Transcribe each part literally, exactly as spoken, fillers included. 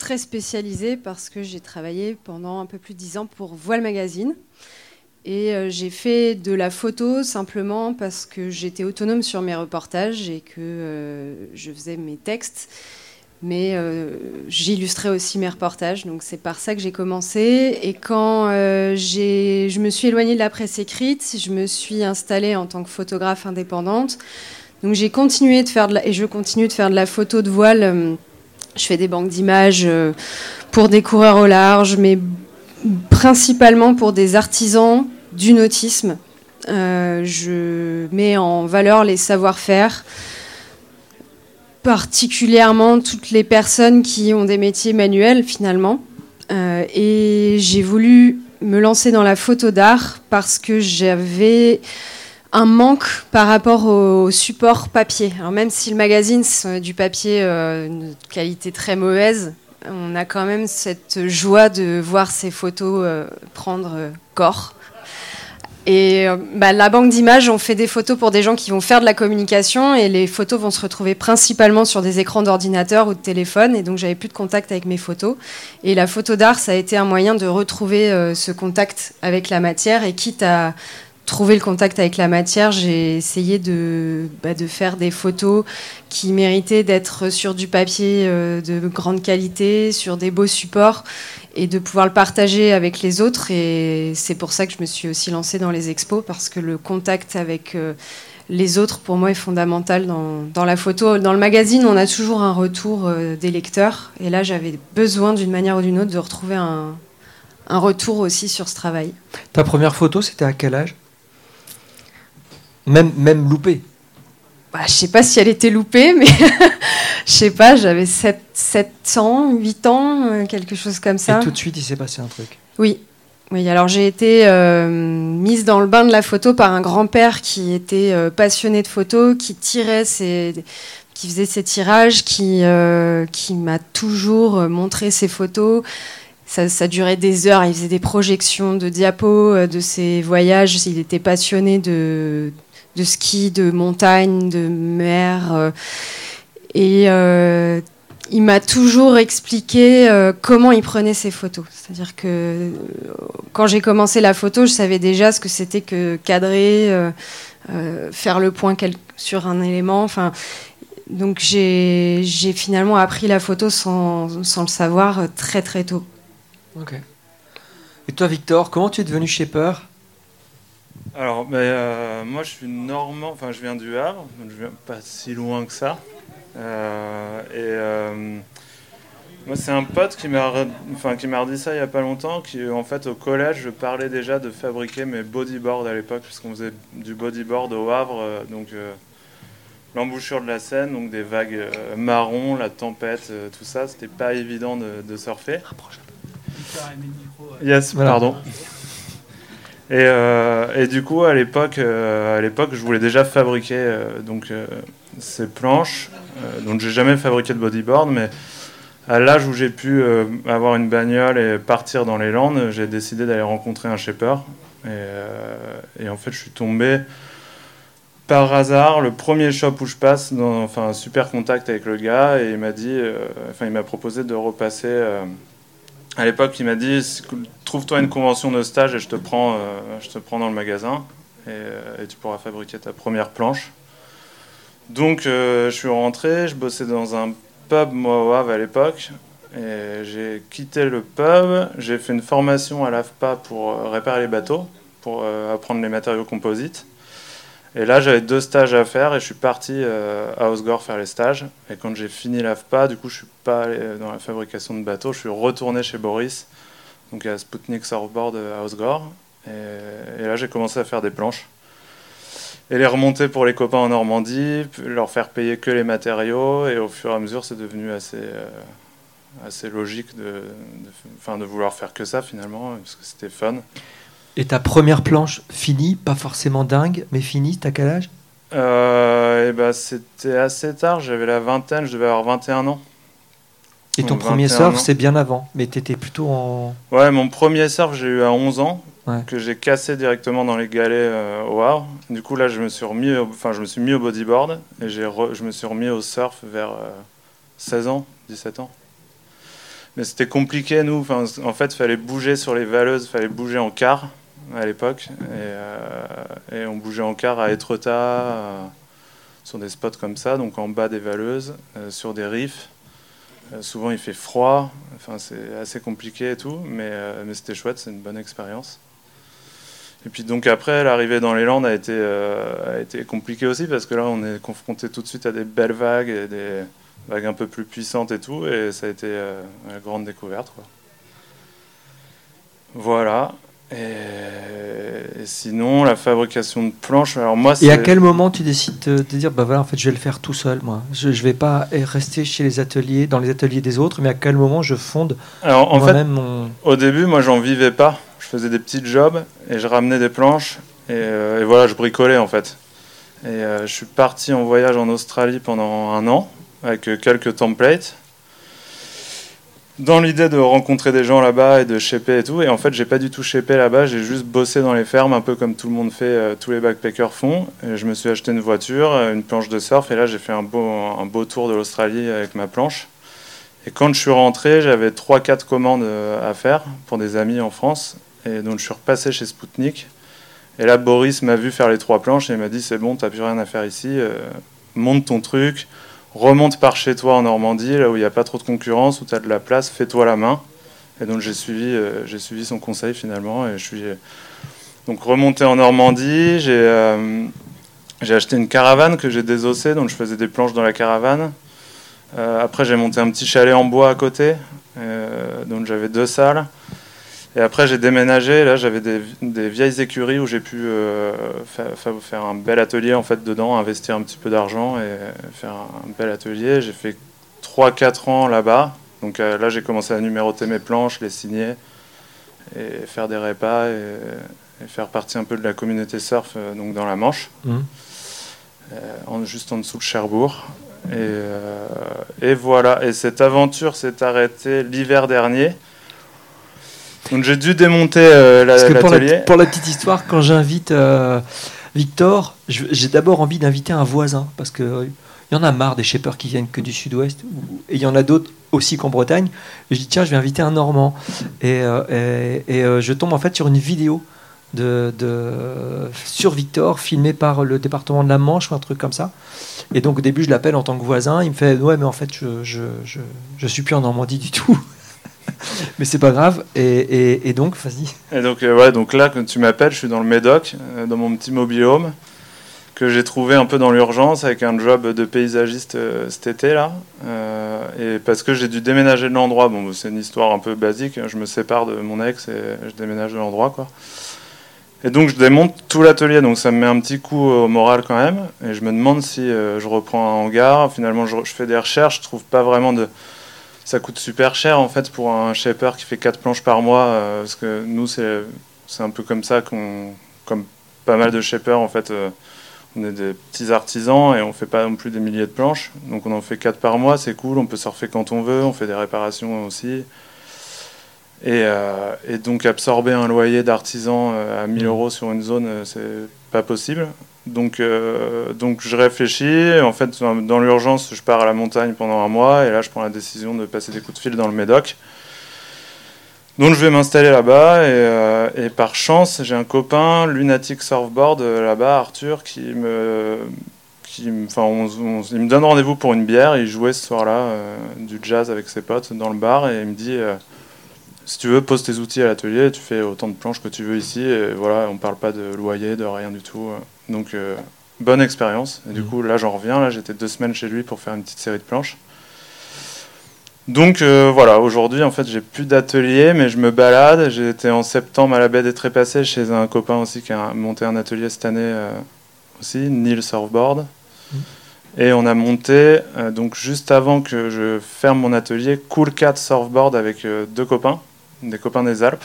très spécialisée parce que j'ai travaillé pendant un peu plus de dix ans pour Voile Magazine. Et euh, j'ai fait de la photo simplement parce que j'étais autonome sur mes reportages et que euh, je faisais mes textes. Mais euh, j'illustrais aussi mes reportages, donc c'est par ça que j'ai commencé. Et quand euh, j'ai, je me suis éloignée de la presse écrite, je me suis installée en tant que photographe indépendante. Donc j'ai continué de faire de la, et je continue de faire de la photo de voile. Je fais des banques d'images euh, pour des coureurs au large, mais principalement pour des artisans du nautisme. Euh, je mets en valeur les savoir-faire, particulièrement toutes les personnes qui ont des métiers manuels finalement. Euh, et j'ai voulu me lancer dans la photo d'art parce que j'avais un manque par rapport au support papier. Alors même si le magazine c'est du papier euh, de qualité très mauvaise, on a quand même cette joie de voir ces photos euh, prendre euh, corps. Et euh, bah, la banque d'images, on fait des photos pour des gens qui vont faire de la communication et les photos vont se retrouver principalement sur des écrans d'ordinateur ou de téléphone. Et donc, j'avais plus de contact avec mes photos. Et la photo d'art, ça a été un moyen de retrouver euh, ce contact avec la matière. Et quitte à trouver le contact avec la matière, j'ai essayé de, bah, de faire des photos qui méritaient d'être sur du papier euh, de grande qualité, sur des beaux supports, et de pouvoir le partager avec les autres. Et c'est pour ça que je me suis aussi lancée dans les expos, parce que le contact avec euh, les autres, pour moi, est fondamental dans, dans la photo. Dans le magazine, on a toujours un retour euh, des lecteurs. Et là, j'avais besoin, d'une manière ou d'une autre, de retrouver un, un retour aussi sur ce travail. Ta première photo, c'était à quel âge ? Même, même loupée. Bah, je sais pas si elle était loupée, mais je sais pas, j'avais sept, sept ans, huit ans, euh, quelque chose comme ça. Et tout de suite, il s'est passé un truc. Oui. Oui, alors j'ai été euh, mise dans le bain de la photo par un grand-père qui était euh, passionné de photo, qui tirait ses, qui faisait ses tirages, qui, euh, qui m'a toujours montré ses photos. Ça, ça durait des heures, il faisait des projections de diapos euh, de ses voyages, il était passionné de... de ski, de montagne, de mer. Euh, et euh, il m'a toujours expliqué euh, comment il prenait ses photos. C'est-à-dire que euh, quand j'ai commencé la photo, je savais déjà ce que c'était que cadrer, euh, euh, faire le point quel- sur un élément. Enfin, donc j'ai, j'ai finalement appris la photo sans, sans le savoir euh, très très tôt. Ok. Et toi, Victor, comment tu es devenu shaper ? Alors, ben, euh, moi je suis normand, enfin je viens du Havre, donc je viens pas si loin que ça. Euh, et euh, moi c'est un pote qui m'a, enfin qui m'a redit ça il y a pas longtemps, qui en fait au collège je parlais déjà de fabriquer mes bodyboards à l'époque, puisqu'on faisait du bodyboard au Havre, euh, donc euh, l'embouchure de la Seine, donc des vagues euh, marron, la tempête, euh, tout ça, c'était pas évident de, de surfer. Yes, Voilà. pardon. Et, euh, et du coup, à l'époque, euh, à l'époque, je voulais déjà fabriquer euh, donc, euh, ces planches. Euh, donc, j'ai jamais fabriqué de bodyboard, mais à l'âge où j'ai pu euh, avoir une bagnole et partir dans les Landes, j'ai décidé d'aller rencontrer un shaper. Et, euh, et en fait, je suis tombé par hasard, le premier shop où je passe, dans enfin, un super contact avec le gars, et il m'a dit, euh, enfin, il m'a proposé de repasser. Euh, À l'époque, il m'a dit trouve-toi une convention de stage et je te prends, euh, je te prends dans le magasin et, euh, et tu pourras fabriquer ta première planche. Donc, euh, je suis rentré, je bossais dans un pub, moi, au Havre à l'époque. Et j'ai quitté le pub, j'ai fait une formation à l'A F P A pour euh, réparer les bateaux, pour euh, apprendre les matériaux composites. Et là, j'avais deux stages à faire et je suis parti euh, à Osgore faire les stages. Et quand j'ai fini l'A F P A, du coup, je suis pas allé dans la fabrication de bateaux, je suis retourné chez Boris, donc à Sputnik Surfboard à Osgore. Et, et là, j'ai commencé à faire des planches. Et les remonter pour les copains en Normandie, leur faire payer que les matériaux. Et au fur et à mesure, c'est devenu assez, euh, assez logique de, de, enfin, de vouloir faire que ça, finalement, parce que c'était fun. Et ta première planche finie, pas forcément dingue, mais finie, t'as quel âge ? euh, et ben, c'était assez tard, j'avais la vingtaine, je devais avoir vingt et un ans. Et ton Donc, premier vingt et un surf, ans. c'est bien avant, mais t'étais plutôt en... Ouais, mon premier surf, j'ai eu à onze ans, Ouais. que j'ai cassé directement dans les galets euh, au Havre. Du coup, là, je me suis remis au, enfin, je me suis mis au bodyboard et j'ai re, je me suis remis au surf vers euh, seize ans, dix-sept ans. mais c'était compliqué, nous. Enfin, en fait, il fallait bouger sur les valeuses, il fallait bouger en quart à l'époque. Et, euh, et on bougeait en quart à Étretat, euh, sur des spots comme ça, donc en bas des valeuses, euh, sur des riffs. Euh, souvent, il fait froid. Enfin, c'est assez compliqué et tout, mais, euh, mais c'était chouette, c'est une bonne expérience. Et puis donc après, l'arrivée dans les Landes a été, euh, a été compliquée aussi, parce que là, on est confronté tout de suite à des belles vagues, et des vagues un peu plus puissantes et tout, et ça a été euh, une grande découverte, quoi. Voilà. Et, et sinon, la fabrication de planches, alors moi, c'est... Et à quel moment tu décides de, de dire, bah voilà, en fait, je vais le faire tout seul, moi. Je ne vais pas rester chez les ateliers, dans les ateliers des autres, mais à quel moment je fonde alors, en moi-même fait, mon... Au début, moi, j'en vivais pas. Je faisais des petits jobs et je ramenais des planches et, euh, et voilà, je bricolais en fait. Et euh, je suis parti en voyage en Australie pendant un an avec euh, quelques templates, dans l'idée de rencontrer des gens là-bas et de shaper et tout. Et en fait, j'ai pas du tout shapé là-bas, j'ai juste bossé dans les fermes, un peu comme tout le monde fait, euh, tous les backpackers font. Et je me suis acheté une voiture, une planche de surf, et là, j'ai fait un beau, un beau tour de l'Australie avec ma planche. Et quand je suis rentré, j'avais trois quatre commandes à faire pour des amis en France. Et donc je suis repassé chez Spoutnik. Et là, Boris m'a vu faire les trois planches et il m'a dit, c'est bon, t'as plus rien à faire ici, euh, monte ton truc, remonte par chez toi en Normandie, là où il n'y a pas trop de concurrence, où tu as de la place, fais-toi la main. Et donc j'ai suivi, euh, j'ai suivi son conseil finalement. Et je suis donc remonté en Normandie. J'ai, euh, j'ai acheté une caravane que j'ai désossée, donc je faisais des planches dans la caravane. Euh, après, j'ai monté un petit chalet en bois à côté, euh, donc j'avais deux salles. Et après, j'ai déménagé. Là, j'avais des, des vieilles écuries où j'ai pu euh, fa- faire un bel atelier en fait dedans, investir un petit peu d'argent et faire un bel atelier. J'ai fait trois quatre ans là-bas. Donc euh, là, j'ai commencé à numéroter mes planches, les signer et faire des répas et, et faire partie un peu de la communauté surf euh, donc dans la Manche, mmh. euh, en, juste en dessous de Cherbourg. Et, euh, et voilà. Et cette aventure s'est arrêtée l'hiver dernier. Donc j'ai dû démonter euh, la, Parce que pour l'atelier. La, pour la petite histoire, quand j'invite euh, Victor, je, j'ai d'abord envie d'inviter un voisin, parce qu'il euh, y en a marre des shapers qui viennent que du sud-ouest, et il y en a d'autres aussi qu'en Bretagne. Et je dis tiens, je vais inviter un Normand. Et, euh, et, et euh, je tombe en fait sur une vidéo de, de, sur Victor, filmée par le département de la Manche ou un truc comme ça. Et donc au début, je l'appelle en tant que voisin. Il me fait ouais, mais en fait, je je, je, je suis plus en Normandie du tout. Mais c'est pas grave. Et, et, et donc, vas-y. Et donc, euh, ouais, donc là, quand tu m'appelles, je suis dans le Médoc, euh, dans mon petit mobil-home, que j'ai trouvé un peu dans l'urgence avec un job de paysagiste euh, cet été là. Euh, et parce que j'ai dû déménager de l'endroit. Bon, c'est une histoire un peu basique. Je me sépare de mon ex et je déménage de l'endroit, quoi. Et donc, je démonte tout l'atelier. Donc, ça me met un petit coup au moral quand même. Et je me demande si euh, je reprends un hangar. Finalement, je, je fais des recherches. Je trouve pas vraiment de. Ça coûte super cher en fait pour un shaper qui fait quatre planches par mois, euh, parce que nous c'est, c'est un peu comme ça qu'on, comme pas mal de shapers en fait, euh, on est des petits artisans et on fait pas non plus des milliers de planches, donc on en fait quatre par mois, c'est cool, on peut surfer quand on veut, on fait des réparations aussi, et, euh, et donc absorber un loyer d'artisan euh, à mille euros sur une zone, euh, c'est pas possible. Donc, euh, donc je réfléchis, en fait dans l'urgence je pars à la montagne pendant un mois et là je prends la décision de passer des coups de fil dans le Médoc. Donc je vais m'installer là-bas et, euh, et par chance j'ai un copain Lunatic Surfboard euh, là-bas, Arthur, qui me, qui, enfin, on, on, il me donne rendez-vous pour une bière, il jouait ce soir-là euh, du jazz avec ses potes dans le bar et il me dit euh, si tu veux pose tes outils à l'atelier, tu fais autant de planches que tu veux ici et voilà, on parle pas de loyer, de rien du tout. Donc, euh, bonne expérience. Et du coup, là, j'en reviens. Là, j'étais deux semaines chez lui pour faire une petite série de planches. Donc, euh, voilà. Aujourd'hui, en fait, j'ai plus d'atelier, mais je me balade. J'ai été en septembre à la baie des Trépassés chez un copain aussi qui a monté un atelier cette année euh, aussi, Neil Surfboard. Mmh. Et on a monté, euh, donc juste avant que je ferme mon atelier, Cool Cat Surfboard avec euh, deux copains, des copains des Alpes.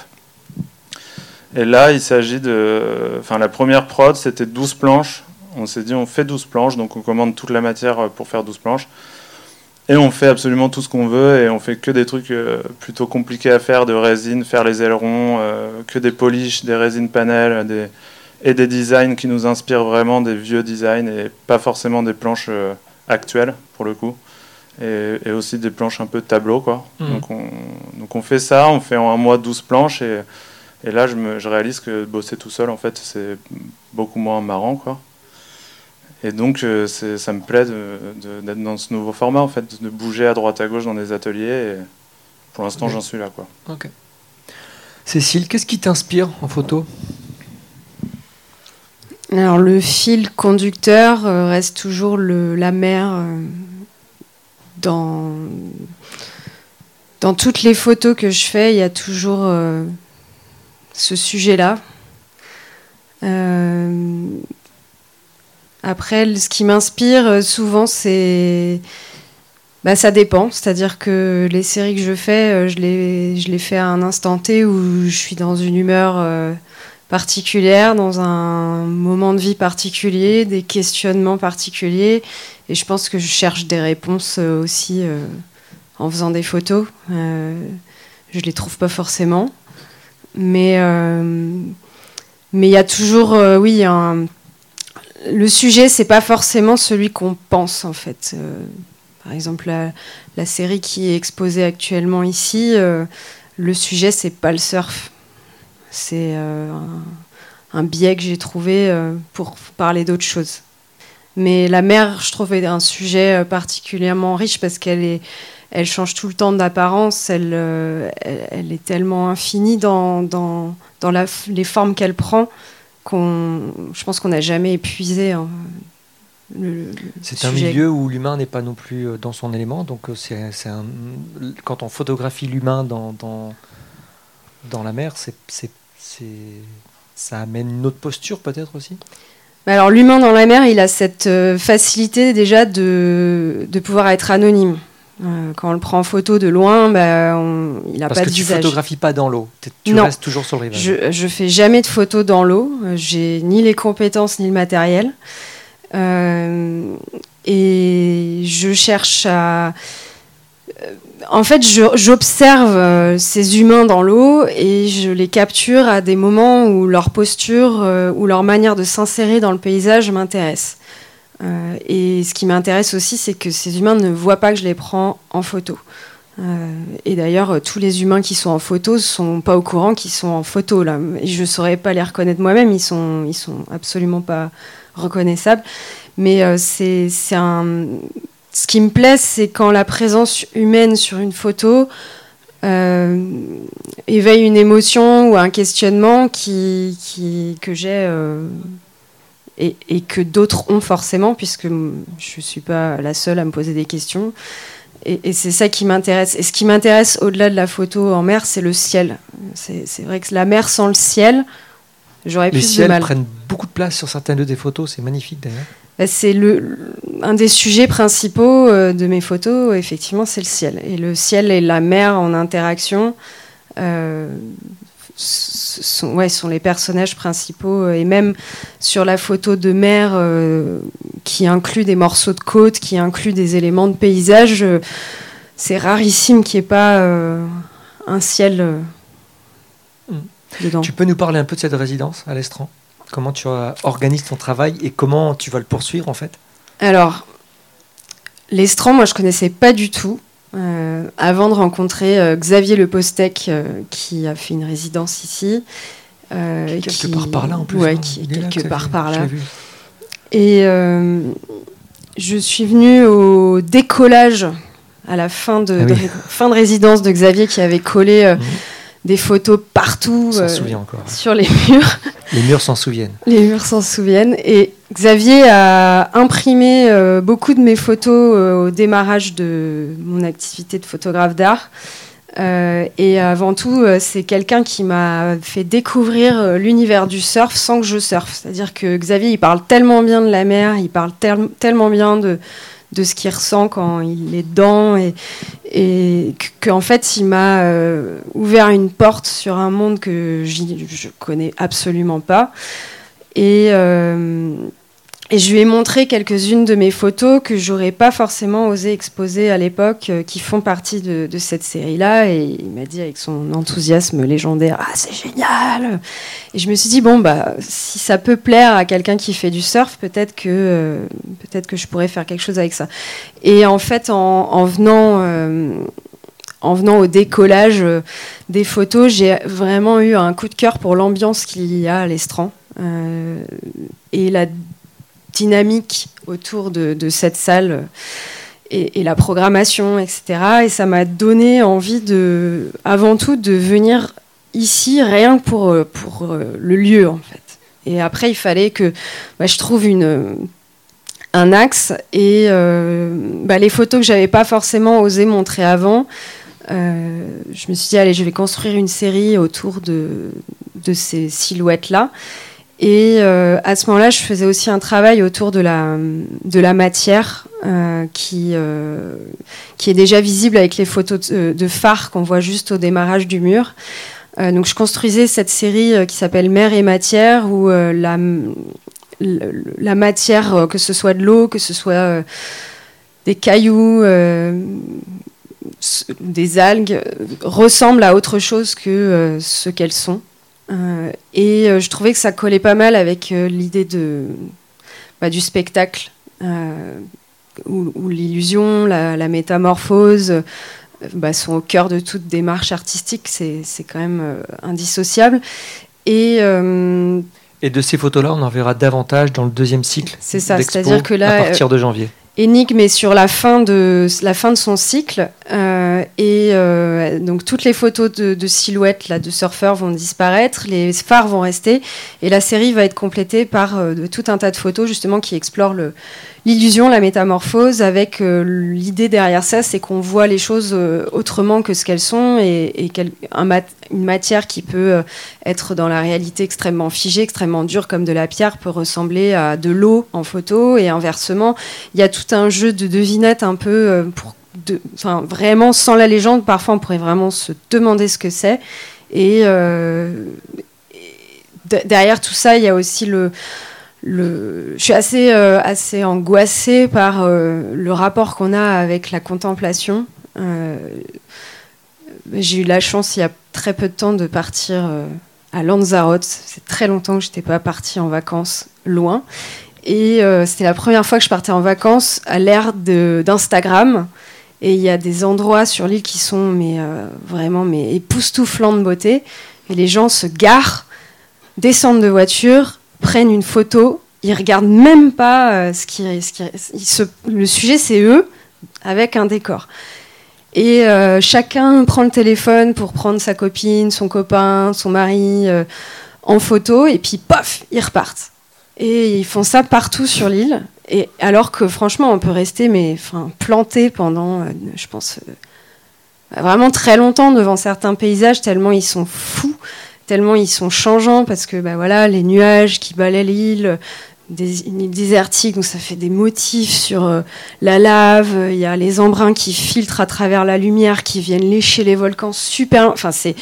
Et là, il s'agit de... Enfin, la première prod, c'était douze planches. On s'est dit, on fait douze planches, donc on commande toute la matière pour faire douze planches. Et on fait absolument tout ce qu'on veut, et on fait que des trucs euh, plutôt compliqués à faire, de résine, faire les ailerons, euh, que des polishes, des résines panels, des... et des designs qui nous inspirent vraiment, des vieux designs, et pas forcément des planches euh, actuelles, pour le coup. et, et aussi des planches un peu de tableau, quoi. Mmh. Donc, on, donc on fait ça, on fait en un mois douze planches, et, et là je, me, je réalise que bosser tout seul, en fait, c'est beaucoup moins marrant, quoi. Et donc euh, c'est, ça me plaît de, de, d'être dans ce nouveau format, en fait, de bouger à droite à gauche dans des ateliers, et pour l'instant Okay. j'en suis là, quoi. Ok. Cécile, qu'est-ce qui t'inspire en photo ? Alors le fil conducteur euh, reste toujours le, la mer euh, dans, dans toutes les photos que je fais, il y a toujours euh, ce sujet-là. Euh, après, ce qui m'inspire souvent, c'est... Bah, ça dépend, c'est-à-dire que les séries que je fais, je les, je les fais à un instant T où je suis dans une humeur... Euh, particulière, dans un moment de vie particulier, des questionnements particuliers. Et je pense que je cherche des réponses aussi euh, en faisant des photos. Euh, je ne les trouve pas forcément. Mais euh, mais il y a toujours, euh, oui, un, le sujet, c'est pas forcément celui qu'on pense, en fait. Euh, par exemple, la, la série qui est exposée actuellement ici, euh, le sujet, c'est pas le surf. C'est euh, un, un biais que j'ai trouvé euh, pour parler d'autre chose. Mais la mer, je trouvais un sujet particulièrement riche parce qu'elle est, elle change tout le temps d'apparence. Elle, euh, elle, elle est tellement infinie dans, dans, dans la, les formes qu'elle prend qu'on, je pense qu'on n'a jamais épuisé hein, le, le C'est sujet. un milieu où l'humain n'est pas non plus dans son élément. Donc c'est, c'est un, quand on photographie l'humain dans, dans, dans la mer, c'est, c'est C'est... ça amène une autre posture peut-être aussi ? Alors l'humain dans la mer, il a cette euh, facilité déjà de, de pouvoir être anonyme. Euh, quand on le prend en photo de loin, bah, on, il n'a pas de visage. Parce que tu ne photographies pas dans l'eau, tu non. restes toujours sur le rivage. Je ne fais jamais de photos dans l'eau, j'ai ni les compétences ni le matériel. Euh, et je cherche à... En fait, je, j'observe euh, ces humains dans l'eau et je les capture à des moments où leur posture euh, ou leur manière de s'insérer dans le paysage m'intéresse. Euh, et ce qui m'intéresse aussi, c'est que ces humains ne voient pas que je les prends en photo. Euh, et d'ailleurs, tous les humains qui sont en photo ne sont pas au courant qu'ils sont en photo. Là. Et je ne saurais pas les reconnaître moi-même, ils sont, ils sont absolument pas reconnaissables. Mais euh, c'est, c'est un... Ce qui me plaît, c'est quand la présence humaine sur une photo euh, éveille une émotion ou un questionnement qui, qui, que j'ai euh, et, et que d'autres ont forcément, puisque je ne suis pas la seule à me poser des questions. Et, et c'est ça qui m'intéresse. Et ce qui m'intéresse au-delà de la photo en mer, c'est le ciel. C'est, c'est vrai que la mer sans le ciel, j'aurais Les plus de mal. Les ciels prennent beaucoup de place sur certaines de tes photos, c'est magnifique d'ailleurs. C'est le, un des sujets principaux de mes photos, effectivement, c'est le ciel. Et le ciel et la mer en interaction euh, sont, ouais, sont les personnages principaux. Et même sur la photo de mer, euh, qui inclut des morceaux de côte, qui inclut des éléments de paysage, euh, c'est rarissime qu'il n'y ait pas euh, un ciel euh, mmh. dedans. Tu peux nous parler un peu de cette résidence à l'Estran ? Comment tu organises ton travail et comment tu vas le poursuivre en fait ? Alors, l'Estran, moi je ne connaissais pas du tout. Euh, avant de rencontrer euh, Xavier Le Postec, euh, qui a fait une résidence ici. Euh, qui est quelque qui, part par là en plus. Ouais, hein, qui est quelque là, part par là. Vu. Et euh, je suis venue au décollage à la fin de, ah oui. de, fin de résidence de Xavier qui avait collé euh, mmh. des photos partout euh, encore, sur les murs. Les murs s'en souviennent. Les murs s'en souviennent. Et Xavier a imprimé euh, beaucoup de mes photos euh, au démarrage de mon activité de photographe d'art. Euh, et avant tout, euh, c'est quelqu'un qui m'a fait découvrir euh, l'univers du surf sans que je surfe. C'est-à-dire que Xavier, il parle tellement bien de la mer, il parle tel- tellement bien de... de ce qu'il ressent quand il est dedans et, et qu'en fait il m'a euh, ouvert une porte sur un monde que je connais absolument pas et, euh, Et je lui ai montré quelques-unes de mes photos que j'aurais pas forcément osé exposer à l'époque, euh, qui font partie de, de cette série-là. Et il m'a dit avec son enthousiasme légendaire, ah c'est génial. Et je me suis dit bon bah si ça peut plaire à quelqu'un qui fait du surf, peut-être que euh, peut-être que je pourrais faire quelque chose avec ça. Et en fait en, en venant euh, en venant au décollage euh, des photos, j'ai vraiment eu un coup de cœur pour l'ambiance qu'il y a à l'Estran euh, et la dynamique autour de, de cette salle et, et la programmation, et cetera. Et ça m'a donné envie, de, avant tout, de venir ici rien que pour, pour le lieu, en fait. Et après, il fallait que bah, je trouve une, un axe. Et euh, bah, les photos que je n'avais pas forcément osé montrer avant, euh, je me suis dit, allez, je vais construire une série autour de, de ces silhouettes-là. Et euh, à ce moment-là, je faisais aussi un travail autour de la, de la matière euh, qui, euh, qui est déjà visible avec les photos de, de phare qu'on voit juste au démarrage du mur. Euh, donc je construisais cette série euh, qui s'appelle Mer et matière, où euh, la, la, la matière, euh, que ce soit de l'eau, que ce soit euh, des cailloux, euh, des algues, ressemble à autre chose que euh, ce qu'elles sont. Euh, et euh, je trouvais que ça collait pas mal avec euh, l'idée de, bah, du spectacle, euh, où, où l'illusion, la, la métamorphose euh, bah, sont au cœur de toute démarche artistique. C'est, c'est quand même euh, indissociable. Et, euh, et de ces photos-là, on en verra davantage dans le deuxième cycle. C'est ça, d'Expo, c'est-à-dire que là, à partir de janvier. Énigme est sur la fin de, la fin de son cycle euh, et euh, donc toutes les photos de, de silhouettes là, de surfeurs vont disparaître, les phares vont rester et la série va être complétée par euh, de, tout un tas de photos justement qui explorent le, l'illusion, la métamorphose avec euh, l'idée derrière ça, c'est qu'on voit les choses euh, autrement que ce qu'elles sont et, et quel, un mat, une matière qui peut euh, être dans la réalité extrêmement figée, extrêmement dure comme de la pierre peut ressembler à de l'eau en photo et inversement. Il y a tout un jeu de devinettes un peu euh, pour de, enfin, vraiment sans la légende, parfois on pourrait vraiment se demander ce que c'est et, euh, et d- derrière tout ça il y a aussi le, le je suis assez, euh, assez angoissée par euh, le rapport qu'on a avec la contemplation. euh, j'ai eu la chance il y a très peu de temps de partir euh, à Lanzarote. C'est très longtemps que je n'étais pas partie en vacances loin. Et euh, c'était la première fois que je partais en vacances à l'ère de, d'Instagram. Et il y a des endroits sur l'île qui sont mais, euh, vraiment mais, époustouflants de beauté. Et les gens se garent, descendent de voiture, prennent une photo. Ils ne regardent même pas euh, ce qui... Ce qui ils se, le sujet, c'est eux, avec un décor. Et euh, chacun prend le téléphone pour prendre sa copine, son copain, son mari euh, en photo. Et puis, paf, ils repartent. Et ils font ça partout sur l'île. Et alors que franchement, on peut rester mais, enfin, planté pendant, euh, je pense, euh, vraiment très longtemps devant certains paysages, tellement ils sont fous, tellement ils sont changeants, parce que bah, voilà, les nuages qui balaient l'île, des, une île désertique, donc ça fait des motifs sur euh, la lave, il y a les embruns qui filtrent à travers la lumière, qui viennent lécher les volcans, super... Enfin, c'est...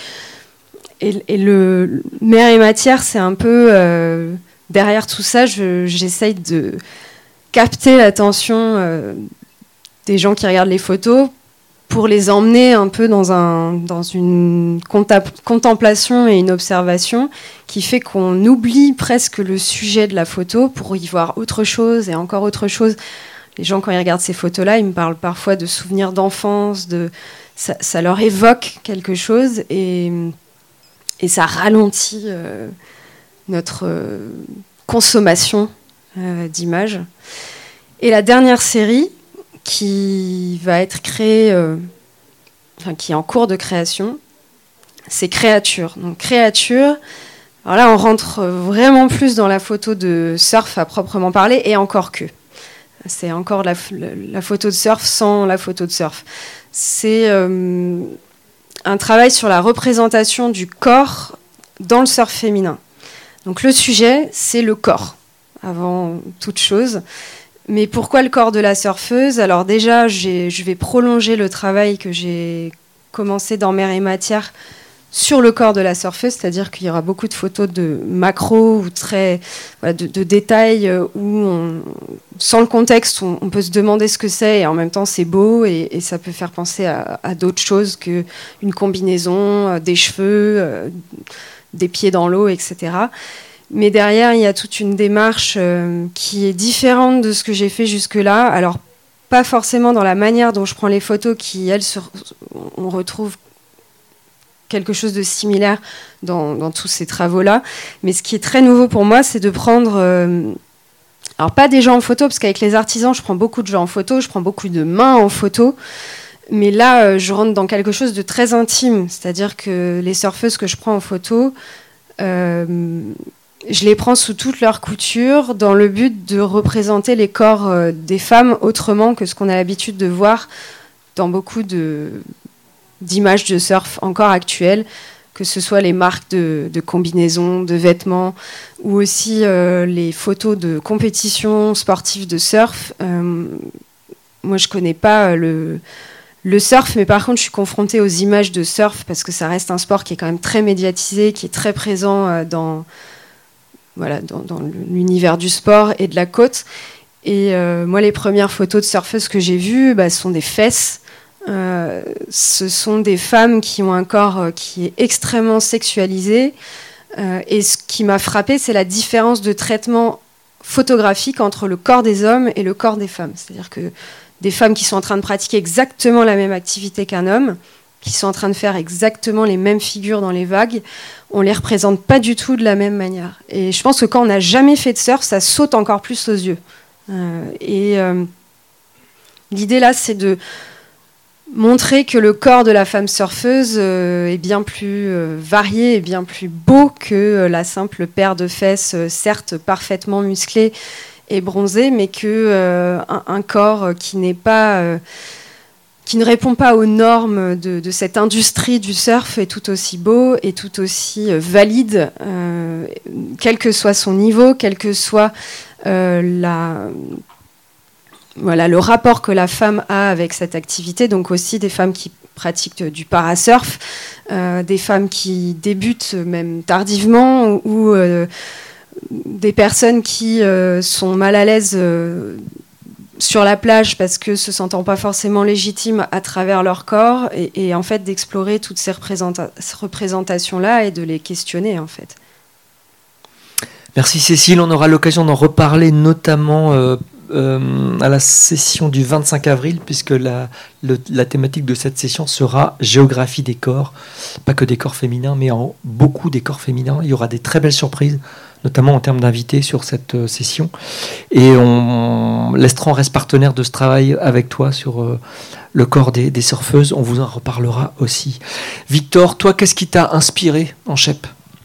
Et, et le Mer et matière, c'est un peu... Euh, derrière tout ça, je, j'essaye de capter l'attention euh, des gens qui regardent les photos pour les emmener un peu dans, un, dans une contap- contemplation et une observation qui fait qu'on oublie presque le sujet de la photo pour y voir autre chose et encore autre chose. Les gens, quand ils regardent ces photos-là, ils me parlent parfois de souvenirs d'enfance, de, ça, ça leur évoque quelque chose et, et ça ralentit euh, notre euh, consommation euh, d'images. Et la dernière série qui va être créée, euh, enfin qui est en cours de création, c'est Créature. Donc Créature, alors là on rentre vraiment plus dans la photo de surf à proprement parler, et encore que. C'est encore la, la photo de surf sans la photo de surf. C'est euh, un travail sur la représentation du corps dans le surf féminin. Donc le sujet, c'est le corps, avant toute chose. Mais pourquoi le corps de la surfeuse ? Alors déjà, j'ai, je vais prolonger le travail que j'ai commencé dans Mer et matière sur le corps de la surfeuse, c'est-à-dire qu'il y aura beaucoup de photos de macro ou très, voilà, de, de détails où, on, sans le contexte, on, on peut se demander ce que c'est et en même temps c'est beau et, et ça peut faire penser à, à d'autres choses qu'une combinaison, des cheveux, euh, des pieds dans l'eau, et cetera. Mais derrière, il y a toute une démarche euh, qui est différente de ce que j'ai fait jusque-là. Alors, pas forcément dans la manière dont je prends les photos, qui, elles, sur, on retrouve quelque chose de similaire dans, dans tous ces travaux-là. Mais ce qui est très nouveau pour moi, c'est de prendre... Euh, alors, pas des gens en photo, parce qu'avec les artisans, je prends beaucoup de gens en photo, je prends beaucoup de mains en photo. Mais là, euh, je rentre dans quelque chose de très intime. C'est-à-dire que les surfeuses que je prends en photo, euh, je les prends sous toutes leurs coutures, dans le but de représenter les corps euh, des femmes autrement que ce qu'on a l'habitude de voir dans beaucoup de... d'images de surf encore actuelles, que ce soit les marques de, de combinaisons, de vêtements, ou aussi euh, les photos de compétitions sportives de surf. Euh, moi, je ne connais pas le, le surf, mais par contre, je suis confrontée aux images de surf, parce que ça reste un sport qui est quand même très médiatisé, qui est très présent euh, dans, voilà, dans, dans l'univers du sport et de la côte. Et euh, moi, les premières photos de surfeuses que j'ai vues, bah, sont des fesses. Euh, ce sont des femmes qui ont un corps euh, qui est extrêmement sexualisé. Euh, et ce qui m'a frappée, c'est la différence de traitement photographique entre le corps des hommes et le corps des femmes. C'est-à-dire que des femmes qui sont en train de pratiquer exactement la même activité qu'un homme, qui sont en train de faire exactement les mêmes figures dans les vagues, on les représente pas du tout de la même manière. Et je pense que quand on n'a jamais fait de surf, ça saute encore plus aux yeux. Euh, et euh, l'idée là, c'est de montrer que le corps de la femme surfeuse euh, est bien plus euh, varié et bien plus beau que euh, la simple paire de fesses, euh, certes parfaitement musclée et bronzée, mais que euh, un, un corps qui n'est pas, euh, qui ne répond pas aux normes de, de cette industrie du surf est tout aussi beau et tout aussi euh, valide, euh, quel que soit son niveau, quel que soit euh, la Voilà, le rapport que la femme a avec cette activité, donc aussi des femmes qui pratiquent du parasurf, euh, des femmes qui débutent même tardivement, ou, ou euh, des personnes qui euh, sont mal à l'aise euh, sur la plage parce que se sentant pas forcément légitimes à travers leur corps, et, et en fait d'explorer toutes ces, représenta- ces représentations-là et de les questionner en fait. Merci Cécile, on aura l'occasion d'en reparler notamment euh, euh, à la session du vingt-cinq avril, puisque la, le, la thématique de cette session sera géographie des corps, pas que des corps féminins, mais en beaucoup des corps féminins. Il y aura des très belles surprises, notamment en termes d'invités sur cette euh, session. Et on, l'Estran reste partenaire de ce travail avec toi sur euh, le corps des, des surfeuses. On vous en reparlera aussi. Victor, toi, qu'est-ce qui t'a inspiré en Shep ?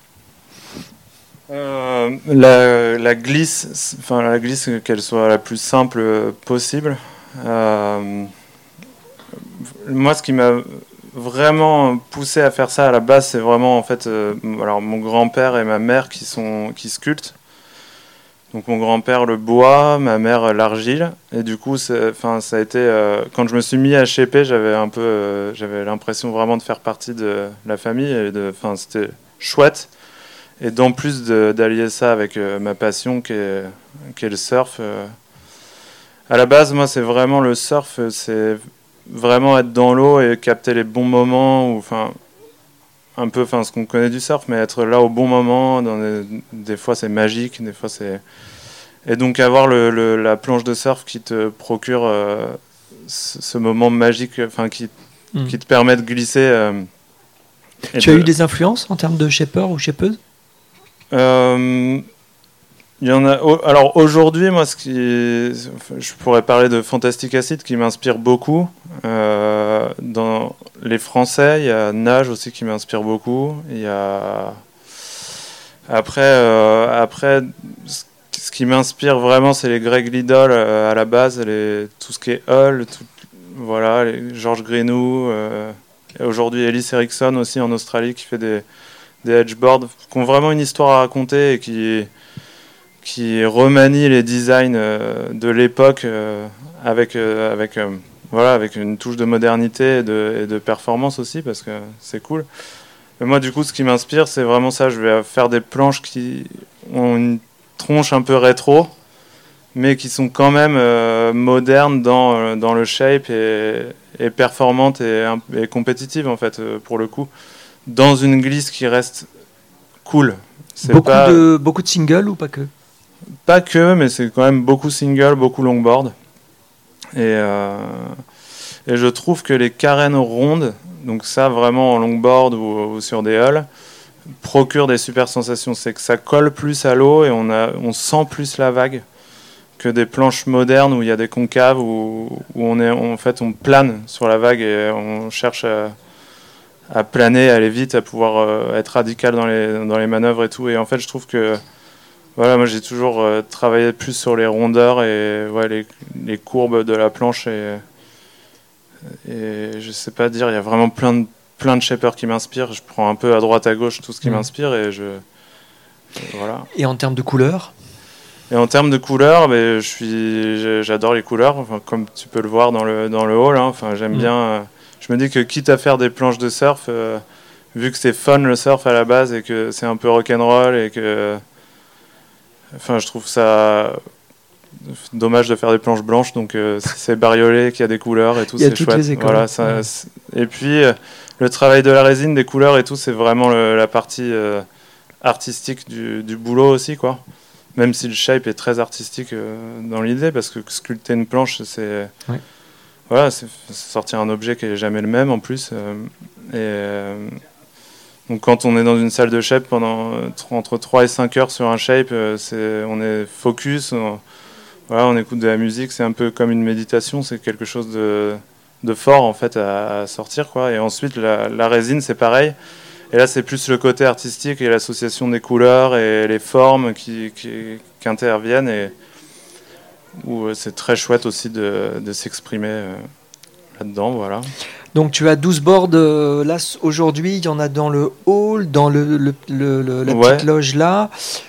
Euh, la, la glisse, enfin la glisse, qu'elle soit la plus simple possible. Euh, moi, ce qui m'a vraiment poussé à faire ça à la base, c'est vraiment en fait, euh, alors mon grand-père et ma mère qui sont qui sculptent. Donc mon grand-père le bois, ma mère l'argile, et du coup, enfin ça a été euh, quand je me suis mis à shaper, j'avais un peu, euh, j'avais l'impression vraiment de faire partie de la famille, et de, enfin c'était chouette. Et d'en plus de, d'allier ça avec euh, ma passion qui est, qui est le surf. Euh. À la base, moi, c'est vraiment le surf, c'est vraiment être dans l'eau et capter les bons moments, ou enfin un peu, enfin ce qu'on connaît du surf, mais être là au bon moment. Dans des, des fois, c'est magique, des fois c'est. Et donc avoir le, le, la planche de surf qui te procure euh, ce, ce moment magique, enfin qui, mmh. qui te permet de glisser. Euh, tu de... as eu des influences en termes de shaper ou shapeuse? Euh, il y en a. Alors aujourd'hui, moi, ce qui, je pourrais parler de Fantastic Acid qui m'inspire beaucoup. Euh, dans les Français, il y a Nage aussi qui m'inspire beaucoup. Il y a après, euh, après, ce qui m'inspire vraiment, c'est les Greg Liddell euh, à la base, les... tout ce qui est Hull, tout... voilà, les George Greenough. Euh... Et aujourd'hui, Ellis Erickson aussi en Australie qui fait des des edgeboards qui ont vraiment une histoire à raconter et qui, qui remanie les designs euh, de l'époque euh, avec, euh, avec, euh, voilà, avec une touche de modernité et de, et de performance aussi, parce que c'est cool. Et moi, du coup, ce qui m'inspire, c'est vraiment ça. Je vais faire des planches qui ont une tronche un peu rétro, mais qui sont quand même euh, modernes dans, dans le shape et, et performantes et, et compétitives, en fait, pour le coup, dans une glisse qui reste cool. C'est beaucoup, pas, de, beaucoup de singles ou pas que? Pas que, mais c'est quand même beaucoup single, beaucoup longboard. Et, euh, et je trouve que les carènes rondes, donc ça vraiment en longboard ou, ou sur des hulls, procurent des super sensations. C'est que ça colle plus à l'eau et on, a, on sent plus la vague que des planches modernes où il y a des concaves, où, où on, est, en fait, on plane sur la vague et on cherche à, à planer, à aller vite, à pouvoir euh, être radical dans les, dans les manœuvres et tout. Et en fait, je trouve que voilà, moi j'ai toujours euh, travaillé plus sur les rondeurs et ouais, les, les courbes de la planche. Et, et je sais pas dire, il y a vraiment plein de, plein de shapers qui m'inspirent. Je prends un peu à droite à gauche tout ce qui mmh. m'inspire et je. Et voilà. Et en termes de couleurs? Et en termes de couleurs, ben, je suis, j'adore les couleurs, enfin, comme tu peux le voir dans le, dans le hall. Hein, enfin, j'aime mmh. bien. Euh, je me dis que quitte à faire des planches de surf, euh, vu que c'est fun le surf à la base et que c'est un peu rock'n'roll et que. Enfin, je trouve ça dommage de faire des planches blanches, donc euh, c'est bariolé, qu'il y a des couleurs et tout, c'est chouette. Les écoles. Voilà, ça, ouais. Et puis, euh, le travail de la résine, des couleurs et tout, c'est vraiment le, la partie euh, artistique du, du boulot aussi, quoi. Même si le shape est très artistique euh, dans l'idée, parce que sculpter une planche, c'est ouais. voilà, c'est sortir un objet qui n'est jamais le même en plus. Euh, et euh, donc quand on est dans une salle de shape pendant euh, entre trois et cinq heures sur un shape, euh, c'est, on est focus, on, voilà, on écoute de la musique, c'est un peu comme une méditation, c'est quelque chose de, de fort en fait à, à sortir, quoi. Et ensuite la, la résine, c'est pareil. Et là, c'est plus le côté artistique et l'association des couleurs et les formes qui, qui, qui interviennent. Et où c'est très chouette aussi de, de s'exprimer euh, là-dedans. Voilà. Donc, tu as douze boards euh, là aujourd'hui. Il y en a dans le hall, dans le, le, le, le, la ouais. petite loge là.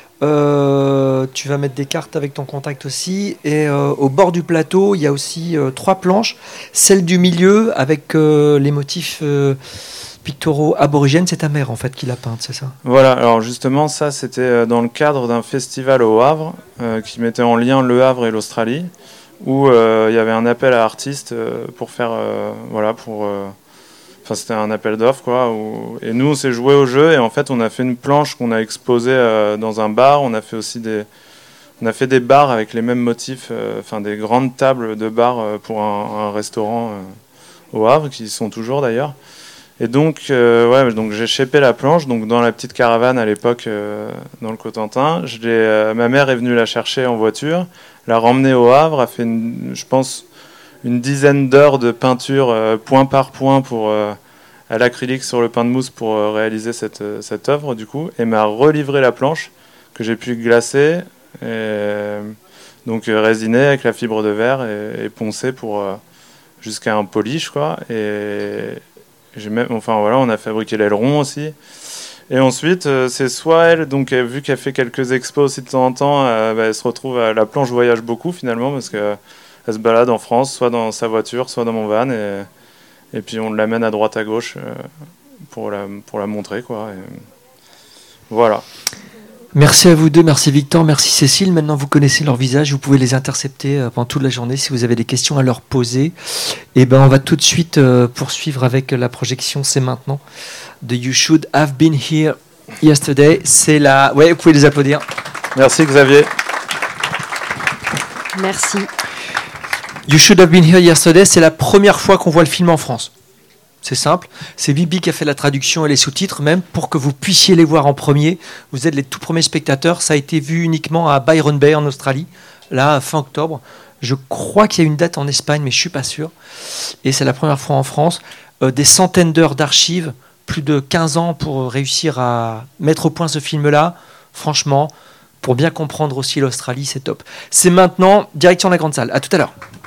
Euh, tu vas mettre des cartes avec ton contact aussi. Et euh, au bord du plateau, il y a aussi euh, trois planches. Celle du milieu avec euh, les motifs... Euh, pictoraux aborigènes, c'est ta mère en fait qui l'a peinte, c'est ça? Voilà, alors justement ça c'était dans le cadre d'un festival au Havre euh, qui mettait en lien le Havre et l'Australie, où euh, il y avait un appel à artistes euh, pour faire, euh, voilà, pour, enfin euh, c'était un appel d'offres quoi, où, et nous on s'est joué au jeu et en fait on a fait une planche qu'on a exposée euh, dans un bar, on a fait aussi des, on a fait des bars avec les mêmes motifs, enfin euh, des grandes tables de bar euh, pour un, un restaurant euh, au Havre qui y sont toujours d'ailleurs. Et donc, euh, ouais, donc j'ai shapé la planche donc dans la petite caravane à l'époque euh, dans le Cotentin. Je l'ai, euh, ma mère est venue la chercher en voiture, l'a ramenée au Havre, a fait, une, je pense, une dizaine d'heures de peinture euh, point par point pour, euh, à l'acrylique sur le pain de mousse pour euh, réaliser cette, cette œuvre du coup, et m'a relivré la planche que j'ai pu glacer, et, euh, donc euh, résiner avec la fibre de verre et, et poncer pour euh, jusqu'à un polish quoi. Et J'ai même, enfin voilà, on a fabriqué l'aileron aussi. Et ensuite, euh, c'est soit elle, donc euh, vu qu'elle fait quelques expos aussi de temps en temps, euh, bah, elle se retrouve à la planche voyage beaucoup finalement parce qu'elle euh, se balade en France, soit dans sa voiture, soit dans mon van, et, et puis on l'amène à droite à gauche euh, pour la pour la montrer quoi. Et, voilà. Merci à vous deux, merci Victor, merci Cécile. Maintenant, vous connaissez leur visage, vous pouvez les intercepter pendant toute la journée si vous avez des questions à leur poser. Et ben, on va tout de suite euh, poursuivre avec la projection, c'est maintenant, de You Should Have Been Here Yesterday. C'est la... Ouais, vous pouvez les applaudir. Merci Xavier. Merci. You Should Have Been Here Yesterday, c'est la première fois qu'on voit le film en France. C'est simple, c'est Bibi qui a fait la traduction et les sous-titres même pour que vous puissiez les voir en premier. Vous êtes les tout premiers spectateurs, ça a été vu uniquement à Byron Bay en Australie, là fin octobre. Je crois qu'il y a une date en Espagne mais je ne suis pas sûr. Et c'est la première fois en France. Euh, des centaines d'heures d'archives, plus de quinze ans pour réussir à mettre au point ce film-là. Franchement, pour bien comprendre aussi l'Australie, c'est top. C'est maintenant, direction la grande salle. À tout à l'heure.